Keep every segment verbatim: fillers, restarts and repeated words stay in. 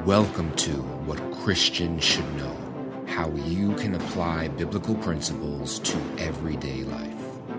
Welcome to What Christians Should Know, how you can apply biblical principles to everyday life.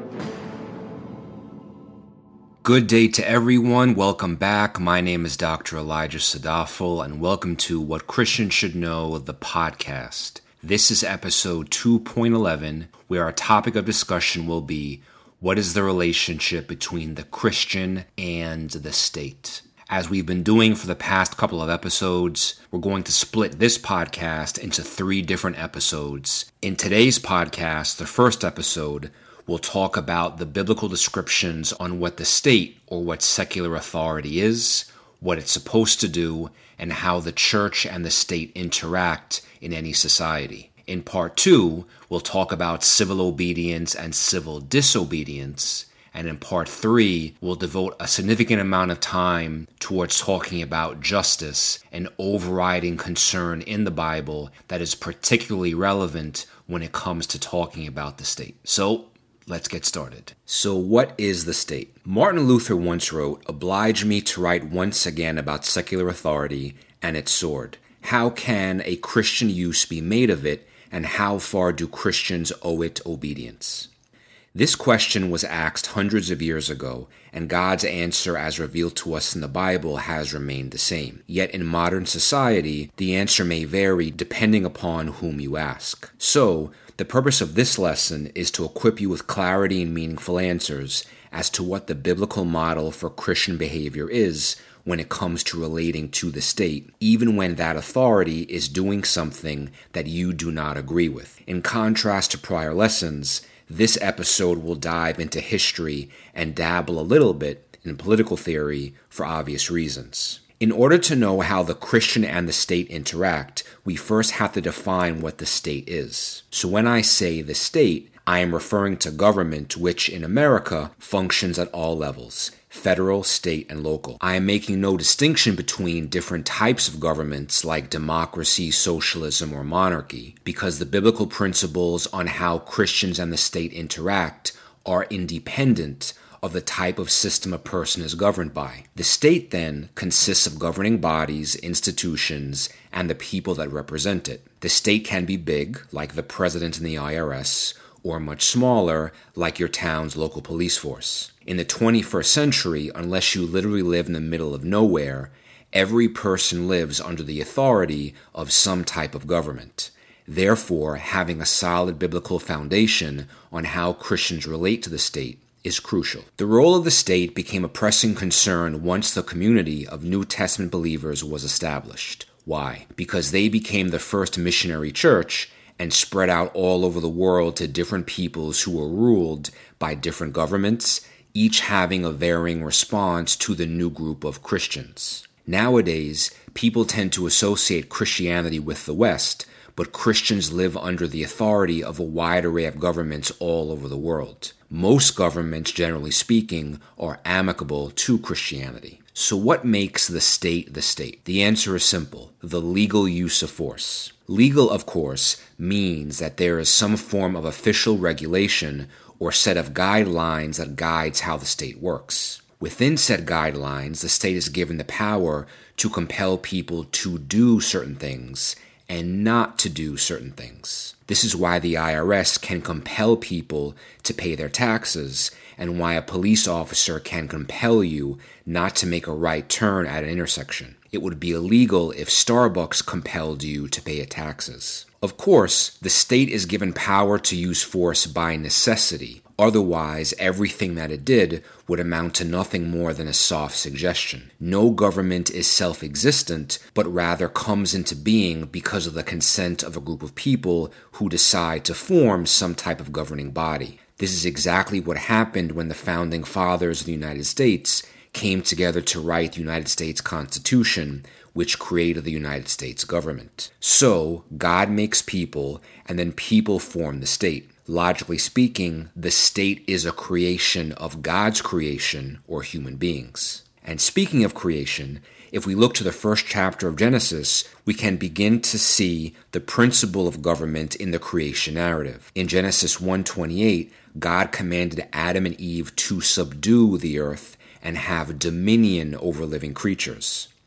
Good day to everyone. Welcome back. My name is Doctor Elijah Sadafel, and welcome to What Christians Should Know, the podcast. This is episode two point eleven, where our topic of discussion will be, what is the relationship between the Christian and the state? As we've been doing for the past couple of episodes, we're going to split this podcast into three different episodes. In today's podcast, the first episode, we'll talk about the biblical descriptions on what the state or what secular authority is, what it's supposed to do, and how the church and the state interact in any society. In part two, we'll talk about civil obedience and civil disobedience. And in part three, we'll devote a significant amount of time towards talking about justice, an overriding concern in the Bible that is particularly relevant when it comes to talking about the state. So, let's get started. So, what is the state? Martin Luther once wrote, "Oblige me to write once again about secular authority and its sword. How can a Christian use be made of it, and how far do Christians owe it obedience?" This question was asked hundreds of years ago, and God's answer as revealed to us in the Bible has remained the same. Yet in modern society, the answer may vary depending upon whom you ask. So, the purpose of this lesson is to equip you with clarity and meaningful answers as to what the biblical model for Christian behavior is when it comes to relating to the state, even when that authority is doing something that you do not agree with. In contrast to prior lessons, this episode will dive into history and dabble a little bit in political theory for obvious reasons. In order to know how the Christian and the state interact, we first have to define what the state is. So when I say the state, I am referring to government, which in America functions at all levels: federal, state, and local. I am making no distinction between different types of governments like democracy, socialism, or monarchy, because the biblical principles on how Christians and the state interact are independent of the type of system a person is governed by. The state, then, consists of governing bodies, institutions, and the people that represent it. The state can be big, like the president and the I R S, or much smaller, like your town's local police force. In the twenty-first century, unless you literally live in the middle of nowhere, every person lives under the authority of some type of government. Therefore, having a solid biblical foundation on how Christians relate to the state is crucial. The role of the state became a pressing concern once the community of New Testament believers was established. Why? Because they became the first missionary church and spread out all over the world to different peoples who were ruled by different governments, each having a varying response to the new group of Christians. Nowadays, people tend to associate Christianity with the West, but Christians live under the authority of a wide array of governments all over the world. Most governments, generally speaking, are amicable to Christianity. So what makes the state the state? The answer is simple: the legal use of force. Legal, of course, means that there is some form of official regulation or set of guidelines that guides how the state works. Within said guidelines, the state is given the power to compel people to do certain things and not to do certain things. This is why the I R S can compel people to pay their taxes, and why a police officer can compel you not to make a right turn at an intersection. It would be illegal if Starbucks compelled you to pay taxes. Of course, the state is given power to use force by necessity. Otherwise, everything that it did would amount to nothing more than a soft suggestion. No government is self-existent, but rather comes into being because of the consent of a group of people who decide to form some type of governing body. This is exactly what happened when the founding fathers of the United States came together to write the United States Constitution, which created the United States government. So, God makes people, and then people form the state. Logically speaking, the state is a creation of God's creation, or human beings. And speaking of creation, if we look to the first chapter of Genesis, we can begin to see the principle of government in the creation narrative. In Genesis one twenty-eight, God commanded Adam and Eve to subdue the earth and have dominion over living creatures.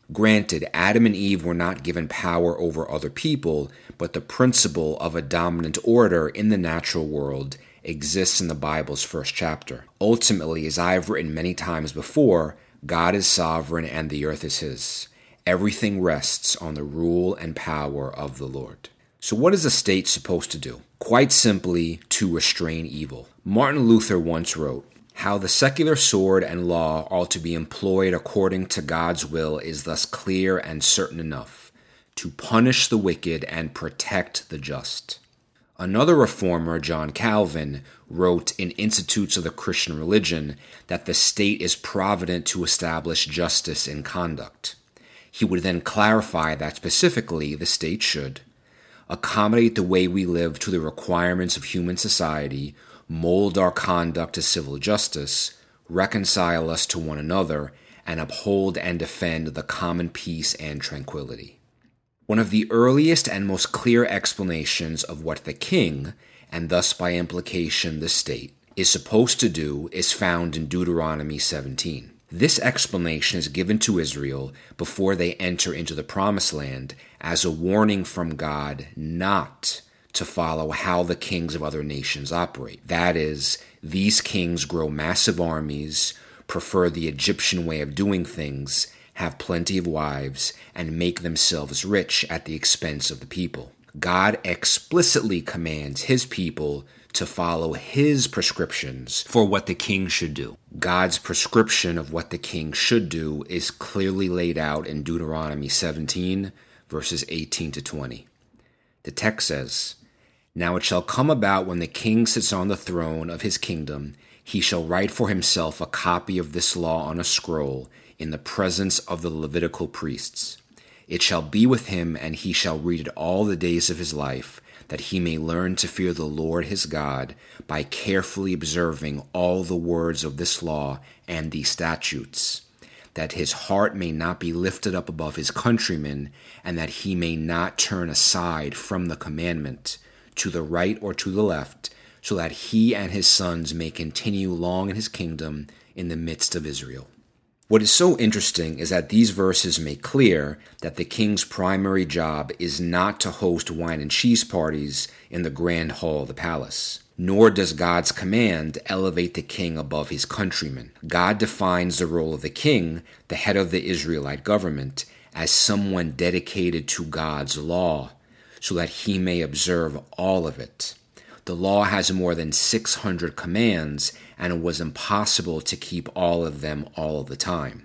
Granted, Adam and Eve were not given power over other people, but the principle of a dominant order in the natural world exists in the Bible's first chapter. Ultimately, as I have written many times before, God is sovereign and the earth is his. Everything rests on the rule and power of the Lord. So what is a state supposed to do? Quite simply, to restrain evil. Martin Luther once wrote, "How the secular sword and law are to be employed according to God's will is thus clear and certain enough, to punish the wicked and protect the just." Another reformer, John Calvin, wrote in Institutes of the Christian Religion that the state is provident to establish justice in conduct. He would then clarify that specifically the state should accommodate the way we live to the requirements of human society, mold our conduct to civil justice, reconcile us to one another, and uphold and defend the common peace and tranquility. One of the earliest and most clear explanations of what the king, and thus by implication the state, is supposed to do is found in Deuteronomy seventeen. This explanation is given to Israel before they enter into the Promised Land as a warning from God not to follow how the kings of other nations operate. That is, these kings grow massive armies, prefer the Egyptian way of doing things, have plenty of wives, and make themselves rich at the expense of the people. God explicitly commands his people to follow his prescriptions for what the king should do. God's prescription of what the king should do is clearly laid out in Deuteronomy seventeen, verses eighteen to twenty. The text says, "Now it shall come about when the king sits on the throne of his kingdom, he shall write for himself a copy of this law on a scroll in the presence of the Levitical priests. It shall be with him, and he shall read it all the days of his life, that he may learn to fear the Lord his God by carefully observing all the words of this law and these statutes, that his heart may not be lifted up above his countrymen, and that he may not turn aside from the commandment to the right or to the left, so that he and his sons may continue long in his kingdom in the midst of Israel." What is so interesting is that these verses make clear that the king's primary job is not to host wine and cheese parties in the grand hall of the palace. Nor does God's command elevate the king above his countrymen. God defines the role of the king, the head of the Israelite government, as someone dedicated to God's law, so that he may observe all of it. The law has more than six hundred commands, and it was impossible to keep all of them all the time.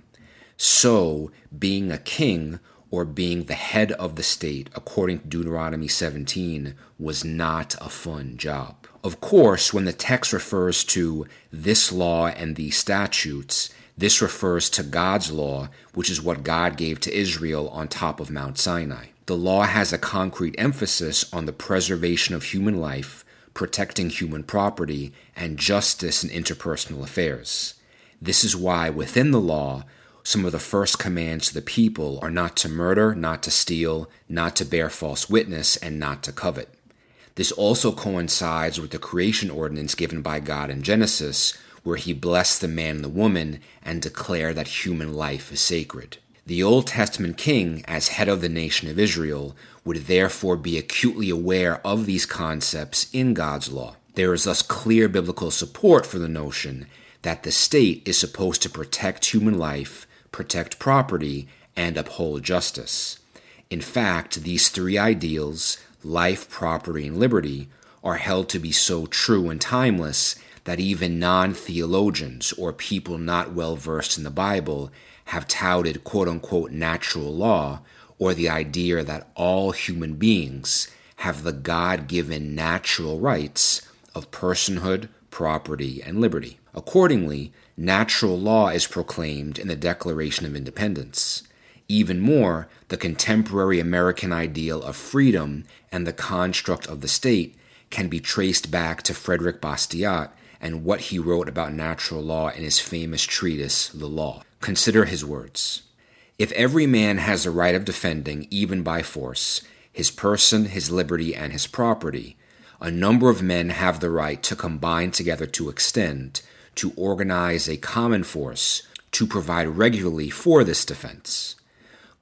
So, being a king, or being the head of the state, according to Deuteronomy seventeen, was not a fun job. Of course, when the text refers to this law and these statutes, this refers to God's law, which is what God gave to Israel on top of Mount Sinai. The law has a concrete emphasis on the preservation of human life, protecting human property, and justice in interpersonal affairs. This is why within the law, some of the first commands to the people are not to murder, not to steal, not to bear false witness, and not to covet. This also coincides with the creation ordinance given by God in Genesis, where he blessed the man and the woman and declared that human life is sacred. The Old Testament king, as head of the nation of Israel, would therefore be acutely aware of these concepts in God's law. There is thus clear biblical support for the notion that the state is supposed to protect human life, protect property, and uphold justice. In fact, these three ideals, life, property, and liberty, are held to be so true and timeless that even non-theologians or people not well versed in the Bible have touted quote-unquote natural law, or the idea that all human beings have the God-given natural rights of personhood, property, and liberty. Accordingly, natural law is proclaimed in the Declaration of Independence. Even more, the contemporary American ideal of freedom and the construct of the state can be traced back to Frederick Bastiat and what he wrote about natural law in his famous treatise, The Law. Consider his words. "If every man has the right of defending, even by force, his person, his liberty, and his property, a number of men have the right to combine together to extend, to organize a common force, to provide regularly for this defense.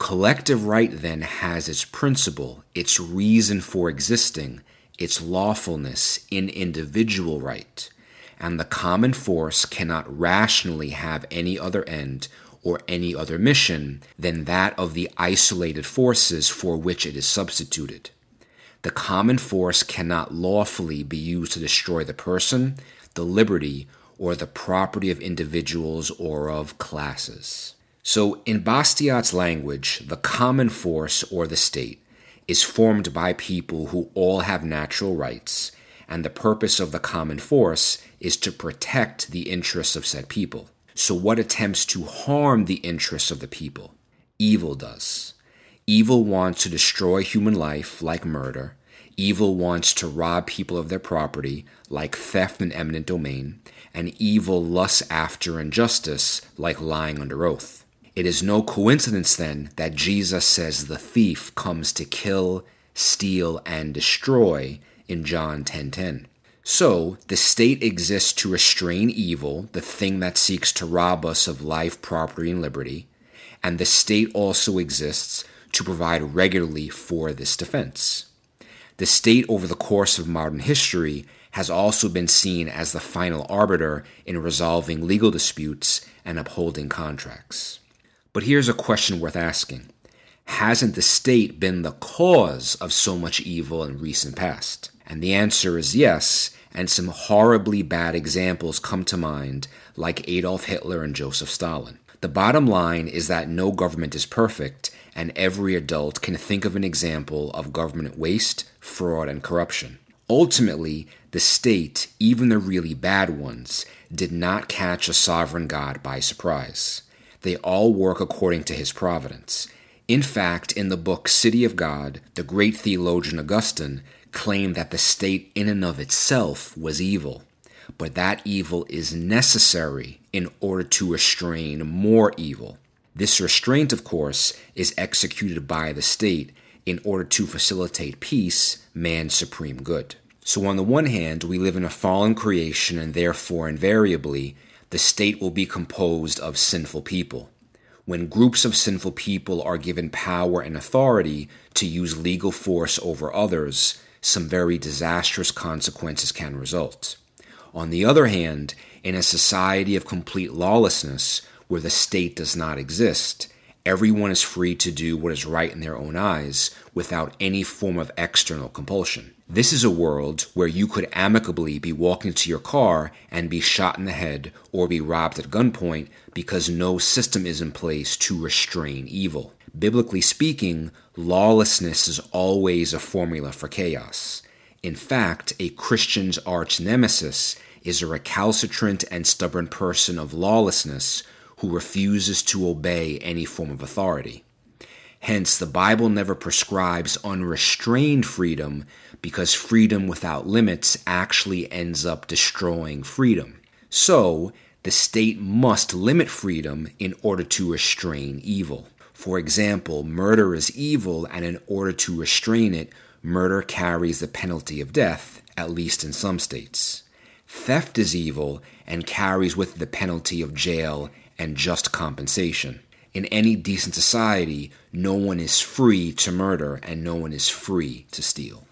Collective right then has its principle, its reason for existing, its lawfulness in individual right, and the common force cannot rationally have any other end or any other mission than that of the isolated forces for which it is substituted. The common force cannot lawfully be used to destroy the person, the liberty, or the property of individuals or of classes. So, in Bastiat's language, the common force, or the state, is formed by people who all have natural rights, and the purpose of the common force is to protect the interests of said people. So what attempts to harm the interests of the people? Evil does. Evil wants to destroy human life, like murder. Evil wants to rob people of their property, like theft and eminent domain. And evil lusts after injustice, like lying under oath. It is no coincidence, then, that Jesus says the thief comes to kill, steal, and destroy in John ten ten. So, the state exists to restrain evil, the thing that seeks to rob us of life, property, and liberty, and the state also exists to provide regularly for this defense. The state, over the course of modern history, has also been seen as the final arbiter in resolving legal disputes and upholding contracts. But here's a question worth asking. Hasn't the state been the cause of so much evil in recent past? And the answer is yes, and some horribly bad examples come to mind, like Adolf Hitler and Joseph Stalin. The bottom line is that no government is perfect, and every adult can think of an example of government waste, fraud, and corruption. Ultimately, the state, even the really bad ones, did not catch a sovereign God by surprise. They all work according to his providence. In fact, in the book City of God, the great theologian Augustine claimed that the state in and of itself was evil, but that evil is necessary in order to restrain more evil. This restraint, of course, is executed by the state in order to facilitate peace, man's supreme good. So on the one hand, we live in a fallen creation, and therefore, invariably, the state will be composed of sinful people. When groups of sinful people are given power and authority to use legal force over others, some very disastrous consequences can result. On the other hand, in a society of complete lawlessness, where the state does not exist, everyone is free to do what is right in their own eyes without any form of external compulsion. This is a world where you could amicably be walking to your car and be shot in the head or be robbed at gunpoint because no system is in place to restrain evil. Biblically speaking, lawlessness is always a formula for chaos. In fact, a Christian's arch nemesis is a recalcitrant and stubborn person of lawlessness who refuses to obey any form of authority. Hence, the Bible never prescribes unrestrained freedom because freedom without limits actually ends up destroying freedom. So, the state must limit freedom in order to restrain evil. For example, murder is evil, and in order to restrain it, murder carries the penalty of death, at least in some states. Theft is evil and carries with it the penalty of jail and just compensation. In any decent society, no one is free to murder and no one is free to steal.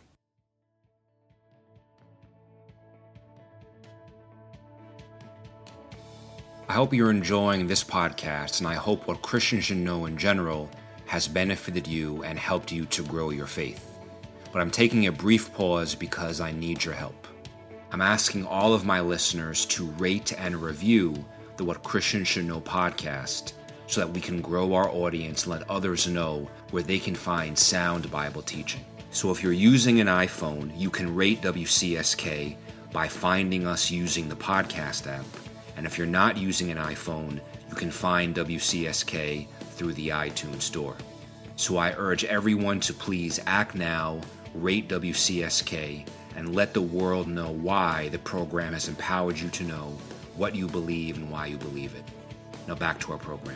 I hope you're enjoying this podcast, and I hope what Christians should know in general has benefited you and helped you to grow your faith. But I'm taking a brief pause because I need your help. I'm asking all of my listeners to rate and review the What Christians Should Know podcast so that we can grow our audience and let others know where they can find sound Bible teaching. So if you're using an iPhone, you can rate W C S K by finding us using the podcast app. And if you're not using an iPhone, you can find W C S K through the iTunes store. So I urge everyone to please act now, rate W C S K, and let the world know why the program has empowered you to know what you believe and why you believe it. Now back to our program.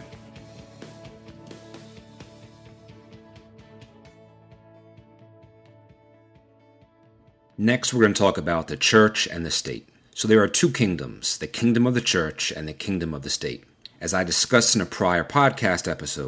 Next, we're going to talk about the church and the state. So there are two kingdoms, the kingdom of the church and the kingdom of the state. As I discussed in a prior podcast episode,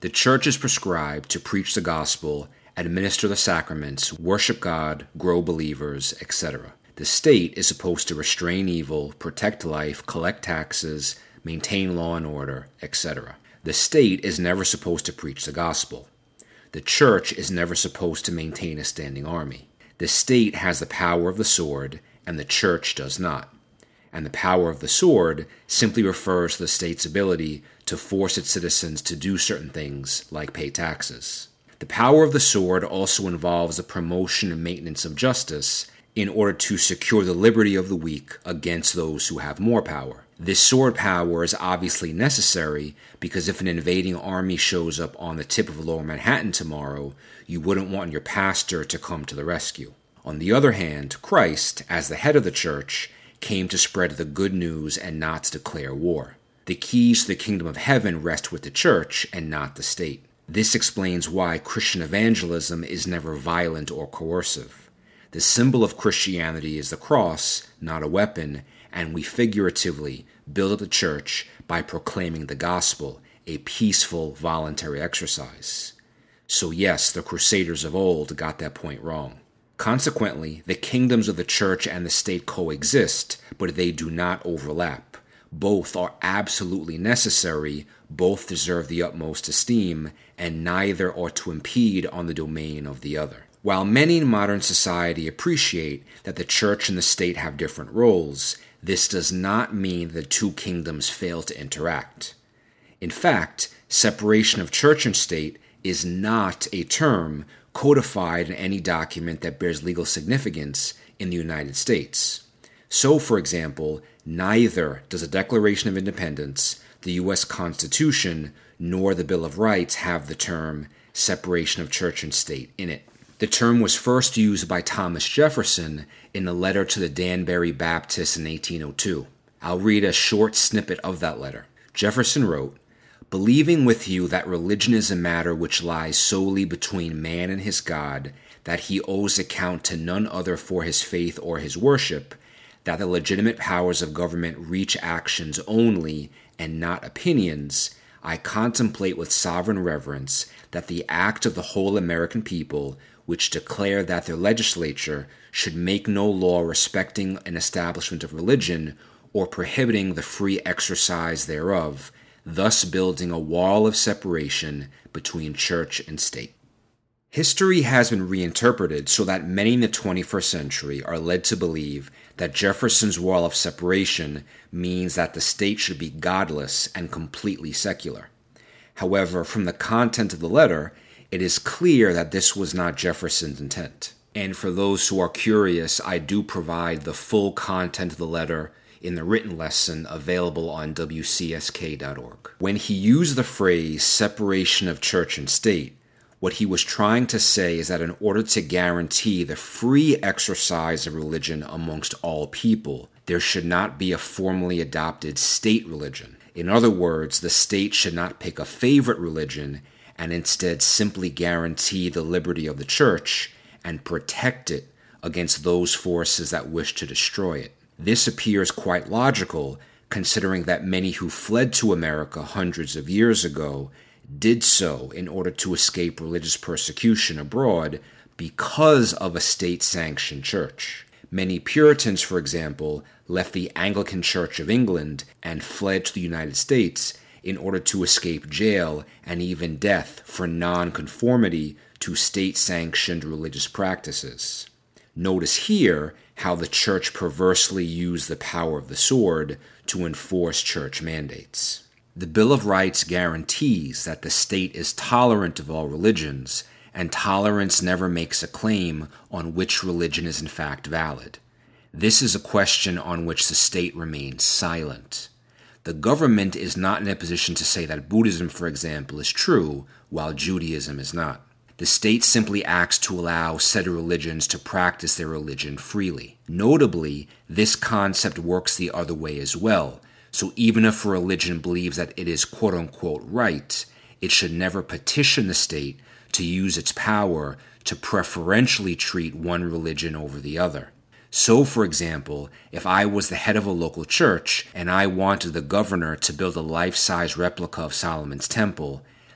The church is prescribed to preach the gospel, administer the sacraments, worship God, grow believers, et cetera. The state is supposed to restrain evil, protect life, collect taxes, maintain law and order, et cetera. The state is never supposed to preach the gospel. The church is never supposed to maintain a standing army. The state has the power of the sword, and the church does not. And the power of the sword simply refers to the state's ability to force its citizens to do certain things, like pay taxes. The power of the sword also involves the promotion and maintenance of justice in order to secure the liberty of the weak against those who have more power. This sword power is obviously necessary because if an invading army shows up on the tip of Lower Manhattan tomorrow, you wouldn't want your pastor to come to the rescue. On the other hand, Christ, as the head of the church, came to spread the good news and not to declare war. The keys to the kingdom of heaven rest with the church and not the state. This explains why Christian evangelism is never violent or coercive. The symbol of Christianity is the cross, not a weapon, and we figuratively build up the church by proclaiming the gospel, a peaceful, voluntary exercise. So yes, the Crusaders of old got that point wrong. Consequently, the kingdoms of the church and the state coexist, but they do not overlap. Both are absolutely necessary, both deserve the utmost esteem, and neither ought to impede on the domain of the other. While many in modern society appreciate that the church and the state have different roles, this does not mean the two kingdoms fail to interact. In fact, separation of church and state is not a term codified in any document that bears legal significance in the United States. So, for example, neither does the Declaration of Independence, the U S Constitution, nor the Bill of Rights have the term separation of church and state in it. The term was first used by Thomas Jefferson in a letter to the Danbury Baptists in eighteen oh two. I'll read a short snippet of that letter. Jefferson wrote, "Believing with you that religion is a matter which lies solely between man and his God, that he owes account to none other for his faith or his worship, that the legitimate powers of government reach actions only and not opinions, I contemplate with sovereign reverence that the act of the whole American people, which declare that their legislature should make no law respecting an establishment of religion or prohibiting the free exercise thereof, thus building a wall of separation between church and state." History has been reinterpreted so that many in the twenty-first century are led to believe that Jefferson's wall of separation means that the state should be godless and completely secular. However, from the content of the letter, it is clear that this was not Jefferson's intent. And for those who are curious, I do provide the full content of the letter in the written lesson available on W C S K dot org. When he used the phrase separation of church and state, what he was trying to say is that in order to guarantee the free exercise of religion amongst all people, there should not be a formally adopted state religion. In other words, the state should not pick a favorite religion and instead simply guarantee the liberty of the church and protect it against those forces that wish to destroy it. This appears quite logical, considering that many who fled to America hundreds of years ago did so in order to escape religious persecution abroad because of a state-sanctioned church. Many Puritans, for example, left the Anglican Church of England and fled to the United States in order to escape jail and even death for nonconformity to state-sanctioned religious practices. Notice here how the church perversely used the power of the sword to enforce church mandates. The Bill of Rights guarantees that the state is tolerant of all religions, and tolerance never makes a claim on which religion is in fact valid. This is a question on which the state remains silent. The government is not in a position to say that Buddhism, for example, is true, while Judaism is not. The state simply acts to allow said religions to practice their religion freely. Notably, this concept works the other way as well. So even if a religion believes that it is quote-unquote right, it should never petition the state to use its power to preferentially treat one religion over the other. So, for example, if I was the head of a local church and I wanted the governor to build a life-size replica of Solomon's temple,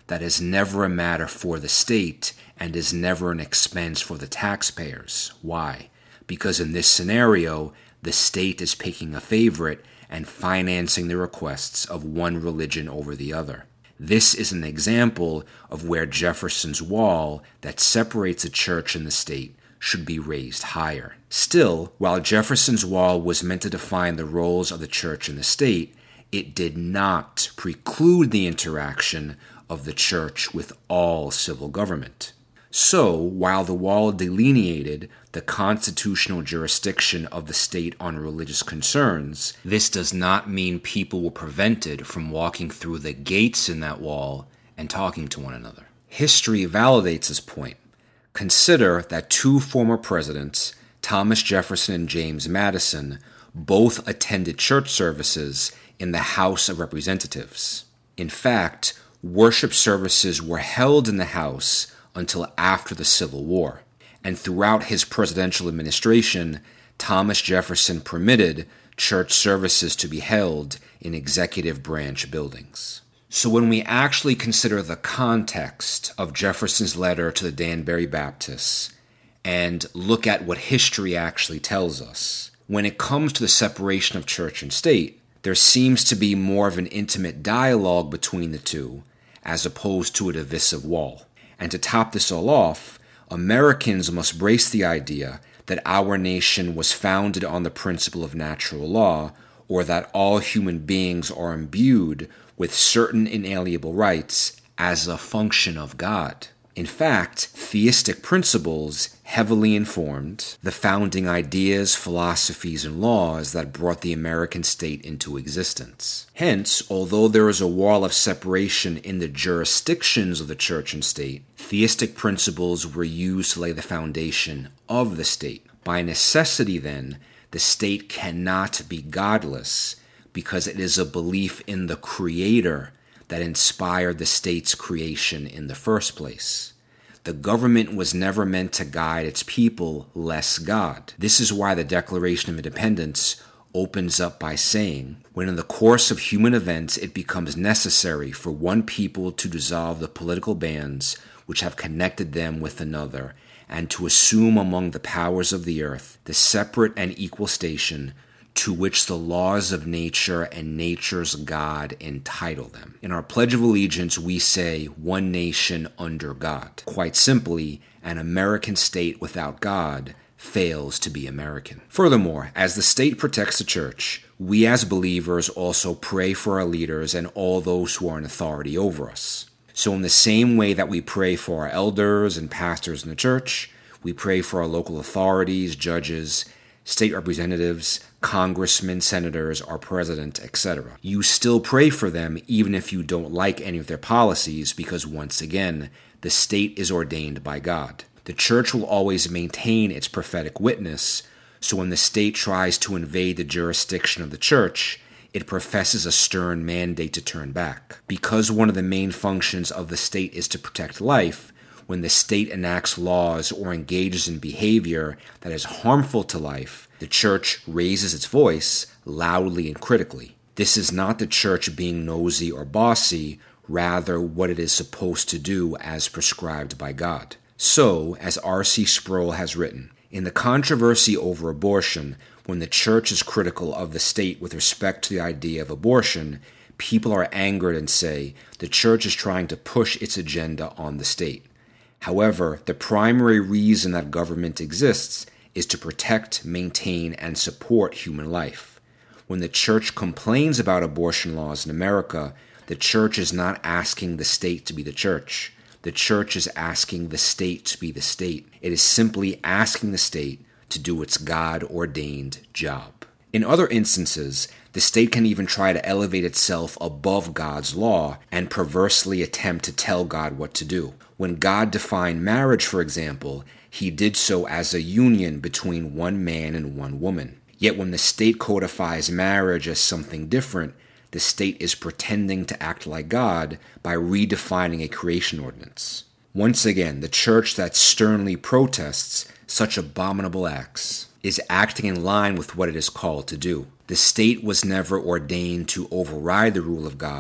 that is never a matter for the state and is never an expense for the taxpayers. Why? Because in this scenario, the state is picking a favorite and financing the requests of one religion over the other. This is an example of where Jefferson's wall that separates the church and the state should be raised higher. Still, while Jefferson's wall was meant to define the roles of the church and the state, it did not preclude the interaction of the church with all civil government. So, while the wall delineated the constitutional jurisdiction of the state on religious concerns, this does not mean people were prevented from walking through the gates in that wall and talking to one another. History validates this point. Consider that two former presidents, Thomas Jefferson and James Madison, both attended church services in the House of Representatives. In fact, worship services were held in the House until after the Civil War, and throughout his presidential administration, Thomas Jefferson permitted church services to be held in executive branch buildings. So when we actually consider the context of Jefferson's letter to the Danbury Baptists and look at what history actually tells us, when it comes to the separation of church and state, there seems to be more of an intimate dialogue between the two as opposed to a divisive wall. And to top this all off, Americans must brace the idea that our nation was founded on the principle of natural law, or that all human beings are imbued with certain inalienable rights as a function of God. In fact, theistic principles heavily informed the founding ideas, philosophies, and laws that brought the American state into existence. Hence, although there is a wall of separation in the jurisdictions of the church and state, theistic principles were used to lay the foundation of the state. By necessity, then, the state cannot be godless because it is a belief in the Creator that inspired the state's creation in the first place. The government was never meant to guide its people less God. This is why the Declaration of Independence opens up by saying, when in the course of human events it becomes necessary for one people to dissolve the political bands which have connected them with another, and to assume among the powers of the earth the separate and equal station to which the laws of nature and nature's God entitle them. In our Pledge of Allegiance, we say, one nation under God. Quite simply, an American state without God fails to be American. Furthermore, as the state protects the church, we as believers also pray for our leaders and all those who are in authority over us. So in the same way that we pray for our elders and pastors in the church, we pray for our local authorities, judges, state representatives, congressmen, senators, our president, et cetera. You still pray for them even if you don't like any of their policies because, once again, the state is ordained by God. The church will always maintain its prophetic witness, so when the state tries to invade the jurisdiction of the church, it professes a stern mandate to turn back. Because one of the main functions of the state is to protect life, when the state enacts laws or engages in behavior that is harmful to life, the church raises its voice loudly and critically. This is not the church being nosy or bossy, rather what it is supposed to do as prescribed by God. So, as R C Sproul has written, in the controversy over abortion, when the church is critical of the state with respect to the idea of abortion, people are angered and say the church is trying to push its agenda on the state. However, the primary reason that government exists is to protect, maintain, and support human life. When the church complains about abortion laws in America, the church is not asking the state to be the church. The church is asking the state to be the state. It is simply asking the state to do its God-ordained job. In other instances, the state can even try to elevate itself above God's law and perversely attempt to tell God what to do. When God defined marriage, for example, he did so as a union between one man and one woman. Yet when the state codifies marriage as something different, the state is pretending to act like God by redefining a creation ordinance. Once again, the church that sternly protests such abominable acts is acting in line with what it is called to do. The state was never ordained to override the rule of God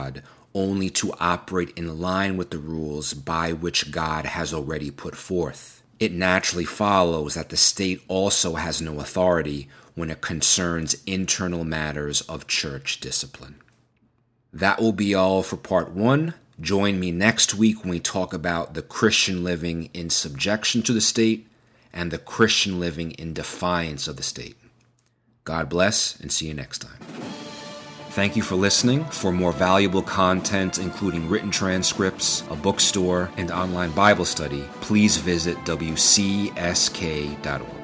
only to operate in line with the rules by which God has already put forth. It naturally follows that the state also has no authority when it concerns internal matters of church discipline. That will be all for part one. Join me next week when we talk about the Christian living in subjection to the state and the Christian living in defiance of the state. God bless, and see you next time. Thank you for listening. For more valuable content, including written transcripts, a bookstore, and online Bible study, please visit w c s k dot org.